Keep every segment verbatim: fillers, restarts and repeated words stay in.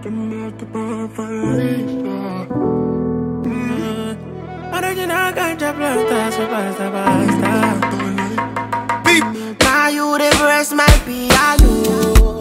Original ganja planta, so basta, basta. Now you the breast my piano.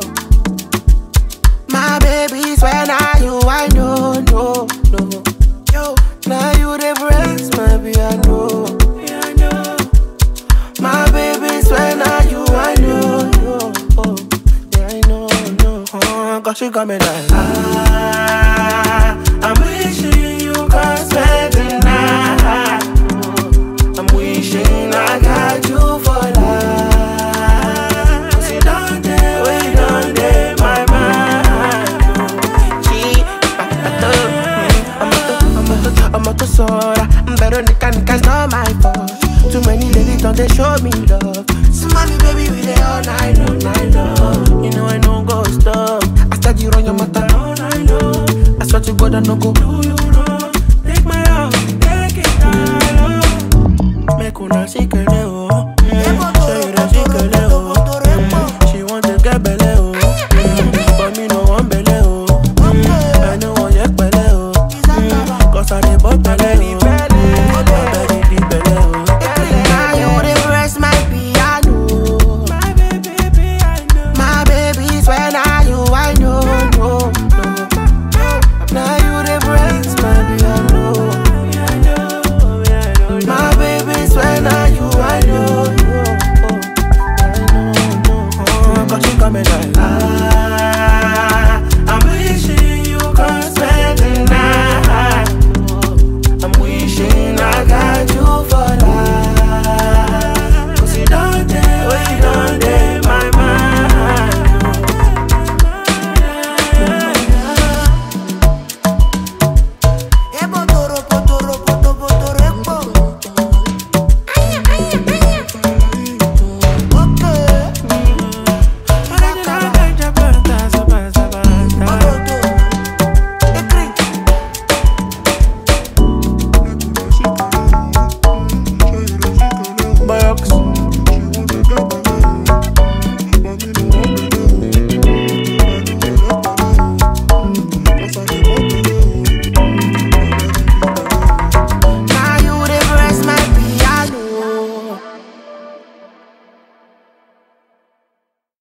My baby's when are you? I know, no, no. Yo, now you the breast my piano. Piano. My baby's when are you? I know, no. Oh, yeah, I know, no. Oh, cause she coming like ah, I'm wishing you could spend the night. I'm wishing I got you for life. Cause you don't dare, we don't dare my mind. She, I'm a to, I'm a to soda. I'm better than can, cause not my fault. Too many ladies don't they show me love. So mommy, baby, we there all night long, night long. You know I know go stop. I start you run your mouth all night long. I swear to God I no go do you